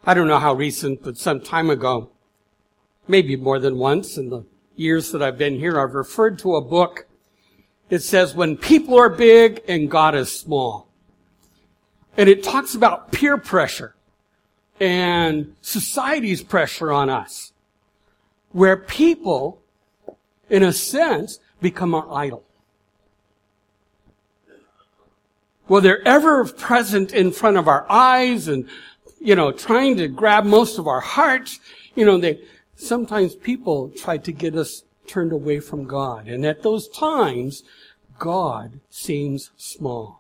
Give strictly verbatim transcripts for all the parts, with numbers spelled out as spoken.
I don't know how recent, but some time ago, maybe more than once in the years that I've been here, I've referred to a book. It says, When People Are Big and God is Small. And it talks about peer pressure and society's pressure on us, where people, in a sense, become our idol. Well, they're ever present in front of our eyes and, you know, trying to grab most of our hearts. You know, they, sometimes people try to get us turned away from God. And at those times, God seems small.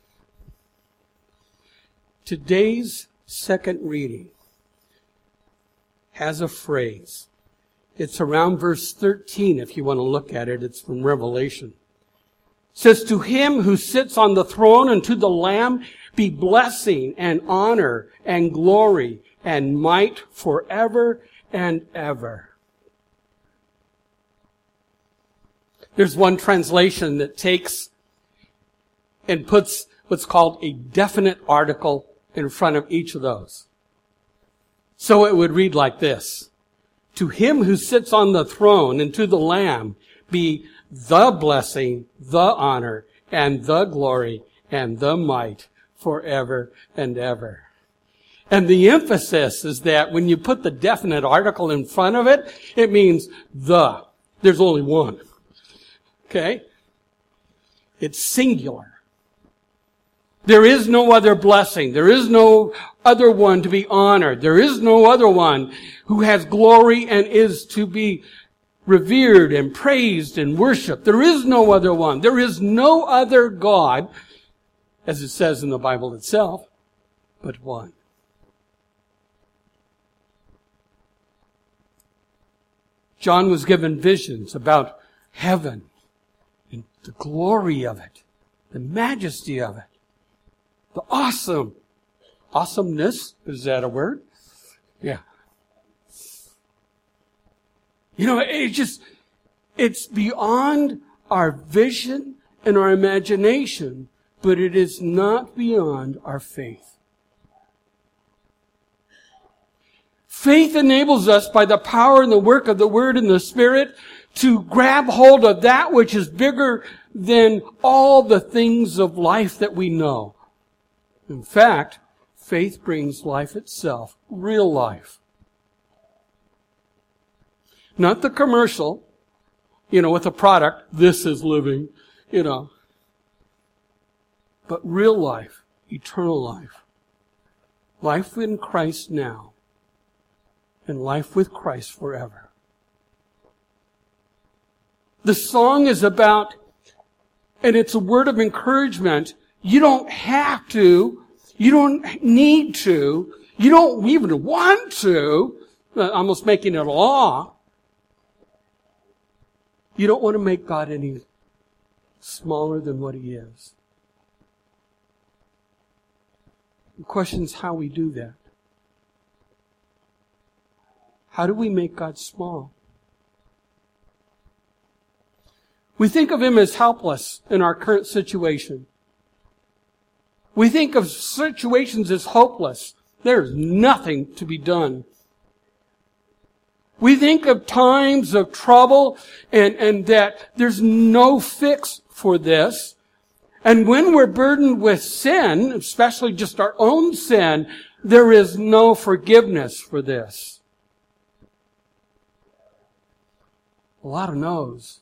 Today's second reading has a phrase. It's around verse thirteen, if you want to look at it. It's from Revelation. It says, To him who sits on the throne and to the Lamb be blessing and honor and glory and might forever and ever. There's one translation that takes and puts what's called a definite article in front of each of those. So it would read like this. To him who sits on the throne and to the Lamb be the blessing, the honor, and the glory, and the might forever and ever. And the emphasis is that when you put the definite article in front of it, it means the. There's only one. Okay? It's singular. There is no other blessing. There is no other one to be honored. There is no other one who has glory and is to be revered and praised and worshiped. There is no other one. There is no other God, as it says in the Bible itself, but one. John was given visions about heaven and the glory of it, the majesty of it. The awesome, awesomeness, is that a word? Yeah. You know, it just, it's beyond our vision and our imagination, but it is not beyond our faith. Faith enables us by the power and the work of the Word and the Spirit to grab hold of that which is bigger than all the things of life that we know. In fact, faith brings life itself, real life. Not the commercial, you know, with a product, this is living, you know. But real life, eternal life. Life in Christ now, and life with Christ forever. The song is about, and it's a word of encouragement. You don't have to. You don't need to. You don't even want to. Almost making it a law. You don't want to make God any smaller than what He is. The question is how we do that. How do we make God small? We think of Him as helpless in our current situation. We think of situations as hopeless. There's nothing to be done. We think of times of trouble and, and that there's no fix for this. And when we're burdened with sin, especially just our own sin, there is no forgiveness for this. A lot of no's.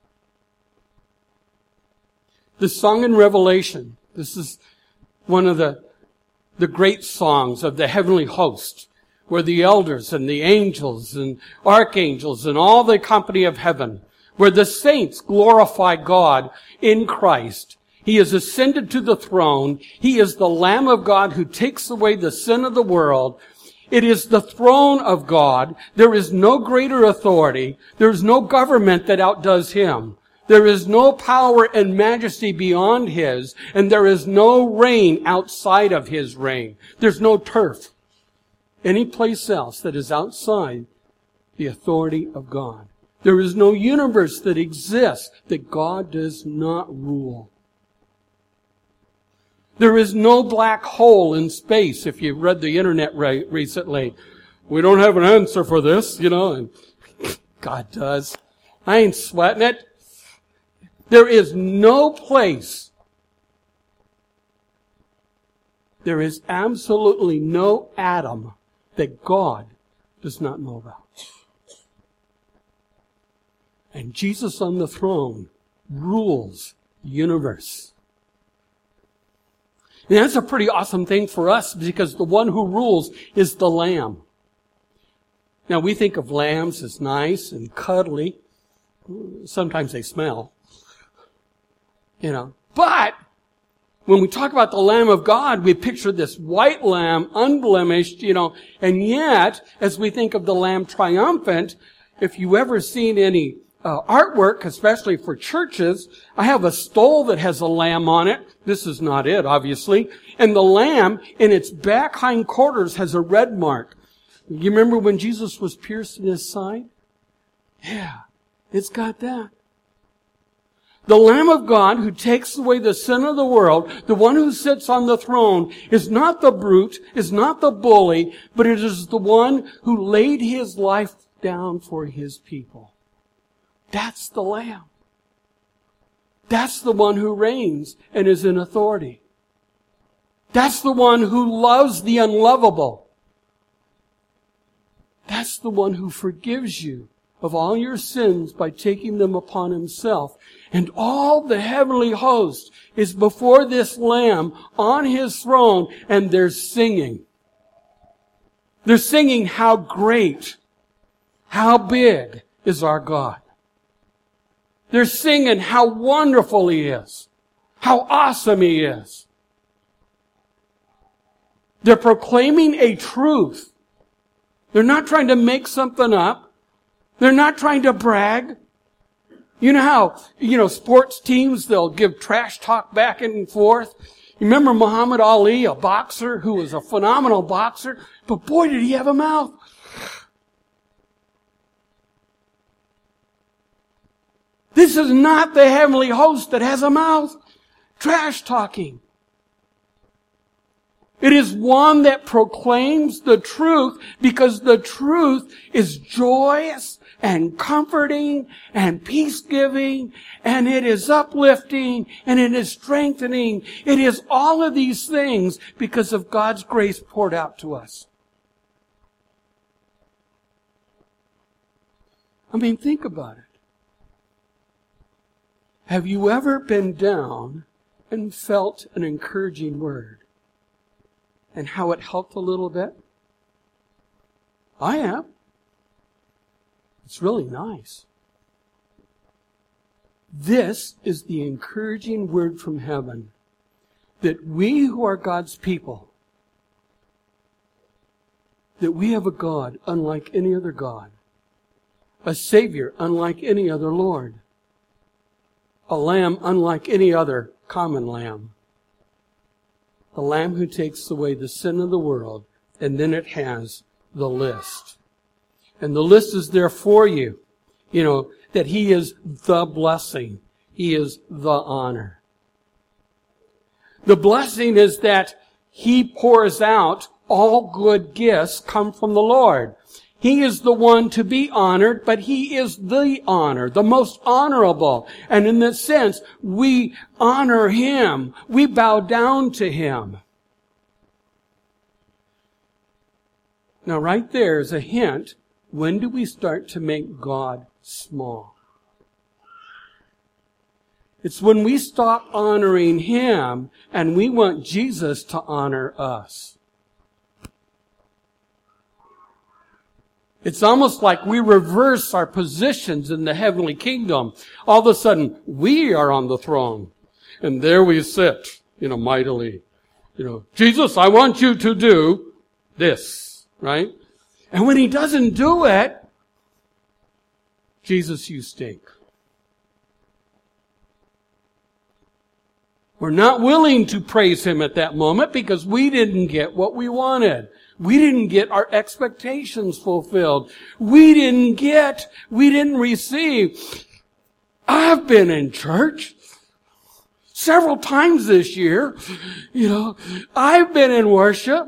The song in Revelation, this is one of the, the great songs of the heavenly host, where the elders and the angels and archangels and all the company of heaven, where the saints glorify God in Christ. He has ascended to the throne. He is the Lamb of God who takes away the sin of the world. It is the throne of God. There is no greater authority. There is no government that outdoes Him. There is no power and majesty beyond His, and there is no reign outside of His reign. There's no turf any place else that is outside the authority of God. There is no universe that exists that God does not rule. There is no black hole in space, if you've read the internet re- recently. We don't have an answer for this, you know, and God does. I ain't sweating it. There is no place. There is absolutely no atom that God does not know about. And Jesus on the throne rules the universe. And that's a pretty awesome thing for us because the one who rules is the Lamb. Now we think of lambs as nice and cuddly. Sometimes they smell. You know. But when we talk about the Lamb of God, we picture this white lamb, unblemished, you know, and yet, as we think of the Lamb triumphant, if you ever seen any uh, artwork, especially for churches, I have a stole that has a lamb on it. This is not it, obviously. And the lamb, in its back hind quarters, has a red mark. You remember when Jesus was pierced in his side? Yeah, it's got that. The Lamb of God who takes away the sin of the world, the one who sits on the throne, is not the brute, is not the bully, but it is the one who laid his life down for his people. That's the Lamb. That's the one who reigns and is in authority. That's the one who loves the unlovable. That's the one who forgives you of all your sins by taking them upon himself. And all the heavenly host is before this Lamb on his throne, and they're singing. They're singing how great, how big is our God. They're singing how wonderful he is, how awesome he is. They're proclaiming a truth. They're not trying to make something up. They're not trying to brag. You know how, you know, sports teams, they'll give trash talk back and forth. You remember Muhammad Ali, a boxer who was a phenomenal boxer, but boy, did he have a mouth. This is not the heavenly host that has a mouth. Trash talking. It is one that proclaims the truth because the truth is joyous and comforting and peace-giving, and it is uplifting and it is strengthening. It is all of these things because of God's grace poured out to us. I mean, think about it. Have you ever been down and felt an encouraging word? And how it helped a little bit? I have. It's really nice. This is the encouraging word from heaven. That we who are God's people, that we have a God unlike any other God. A Savior unlike any other Lord. A Lamb unlike any other common lamb. The Lamb who takes away the sin of the world. And then it has the list. And the list is there for you. You know, that He is the blessing. He is the honor. The blessing is that He pours out all good gifts come from the Lord. He is the one to be honored, but He is the honor, the most honorable. And in this sense, we honor Him. We bow down to Him. Now right there is a hint. When do we start to make God small? It's when we stop honoring Him and we want Jesus to honor us. It's almost like we reverse our positions in the heavenly kingdom. All of a sudden, we are on the throne. And there we sit, you know, mightily. You know, Jesus, I want you to do this, right? And when He doesn't do it, Jesus, you stink. We're not willing to praise Him at that moment because we didn't get what we wanted. We didn't get our expectations fulfilled. We didn't get, we didn't receive. I've been in church several times this year. You know, I've been in worship.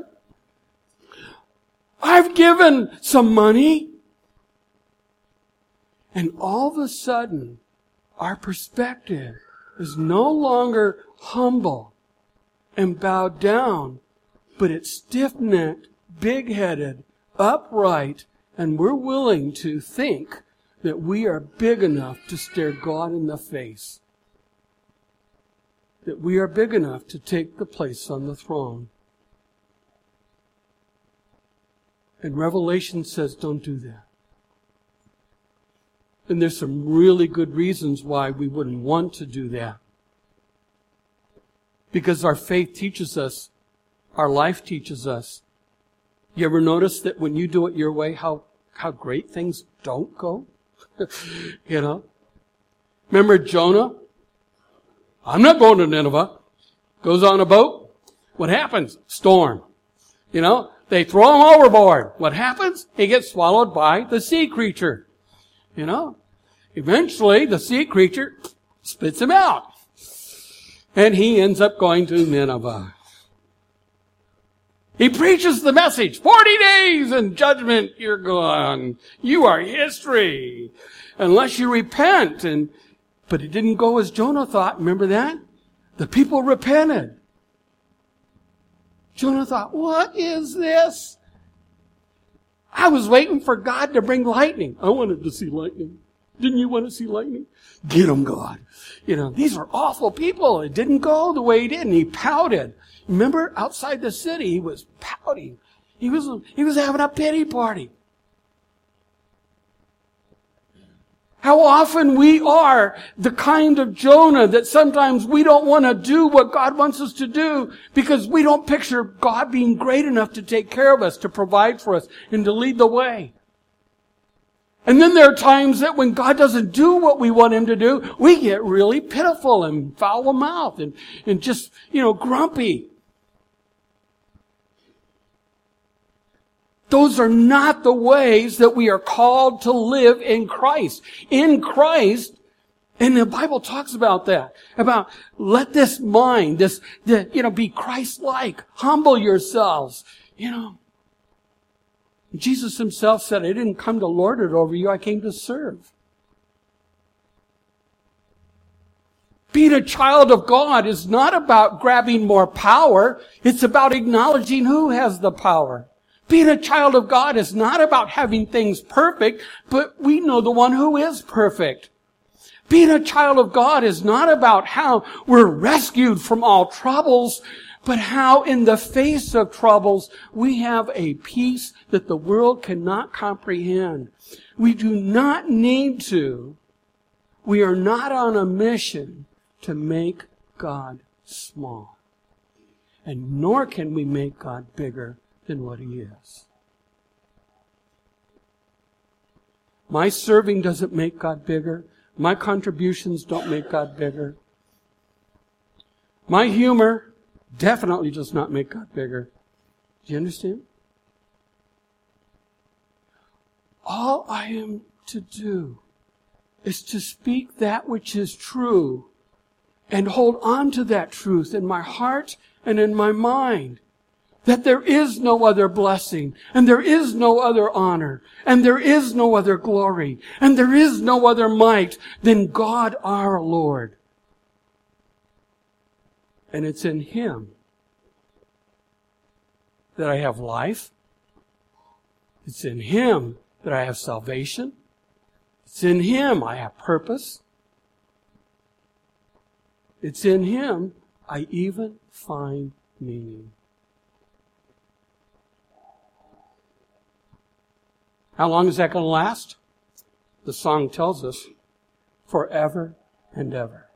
I've given some money. And all of a sudden, our perspective is no longer humble and bowed down, but it's stiff-necked, big-headed, upright, and we're willing to think that we are big enough to stare God in the face. That we are big enough to take the place on the throne. And Revelation says, don't do that. And there's some really good reasons why we wouldn't want to do that. Because our faith teaches us, our life teaches us. You ever notice that when you do it your way, how, how great things don't go? You know? Remember Jonah? I'm not going to Nineveh. Goes on a boat. What happens? Storm. You know? They throw him overboard. What happens? He gets swallowed by the sea creature. You know? Eventually, the sea creature spits him out. And he ends up going to Nineveh. He preaches the message. Forty days and judgment, you're gone. You are history. Unless you repent. And But it didn't go as Jonah thought. Remember that? The people repented. Jonah thought, what is this? I was waiting for God to bring lightning. I wanted to see lightning. Didn't you want to see lightning? Get them, God. You know, these are awful people. It didn't go the way he did, and he pouted. Remember, outside the city, he was pouting. He was, he was having a pity party. How often we are the kind of Jonah that sometimes we don't want to do what God wants us to do because we don't picture God being great enough to take care of us, to provide for us, and to lead the way. And then there are times that when God doesn't do what we want Him to do, we get really pitiful and foul-mouthed and, and just, you know, grumpy. Those are not the ways that we are called to live in Christ. In Christ, and the Bible talks about that. About let this mind, this, the, you know, be Christ-like. Humble yourselves. You know. Jesus Himself said, I didn't come to lord it over you, I came to serve. Being a child of God is not about grabbing more power. It's about acknowledging who has the power. Being a child of God is not about having things perfect, but we know the one who is perfect. Being a child of God is not about how we're rescued from all troubles, but how in the face of troubles we have a peace that the world cannot comprehend. We do not need to. We are not on a mission to make God small. And nor can we make God bigger than what He is. My serving doesn't make God bigger. My contributions don't make God bigger. My humor definitely does not make God bigger. Do you understand? All I am to do is to speak that which is true and hold on to that truth in my heart and in my mind. That there is no other blessing, and there is no other honor, and there is no other glory, and there is no other might than God our Lord. And it's in Him that I have life. It's in Him that I have salvation. It's in Him I have purpose. It's in Him I even find meaning. How long is that going to last? The song tells us, forever and ever.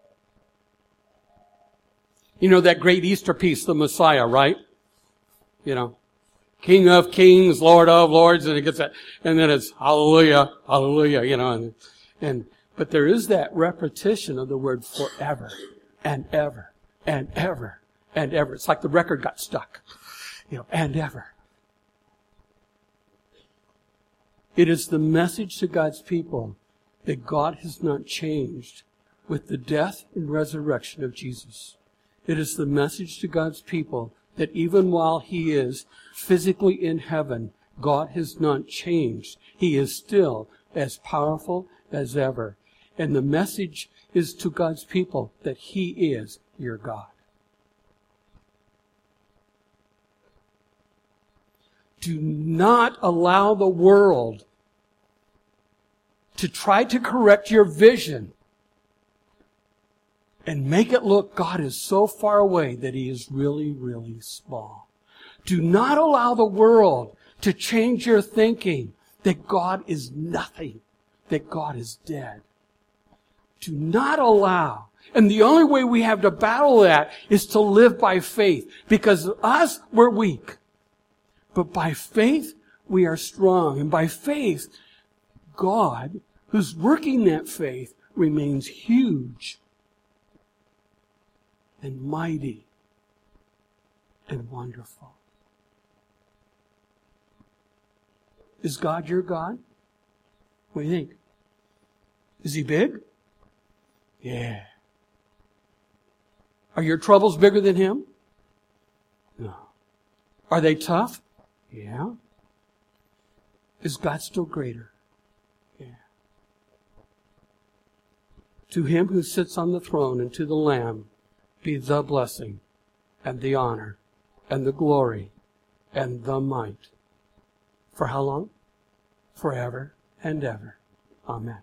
You know that great Easter piece, the Messiah, right? You know, King of Kings, Lord of Lords, and it gets that, and then it's Hallelujah, Hallelujah, you know, and, and, but there is that repetition of the word forever and ever and ever and ever. It's like the record got stuck, you know, and ever. It is the message to God's people that God has not changed with the death and resurrection of Jesus. It is the message to God's people that even while He is physically in heaven, God has not changed. He is still as powerful as ever. And the message is to God's people that He is your God. Do not allow the world to try to correct your vision and make it look God is so far away that He is really, really small. Do not allow the world to change your thinking that God is nothing, that God is dead. Do not allow. And the only way we have to battle that is to live by faith. Because us, we're weak. But by faith, we are strong. And by faith, God, who's working that faith, remains huge and mighty and wonderful. Is God your God? What do you think? Is He big? Yeah. Are your troubles bigger than Him? No. Are they tough? Yeah. Is God still greater? Yeah. To Him who sits on the throne and to the Lamb be the blessing and the honor and the glory and the might. For how long? Forever and ever. Amen.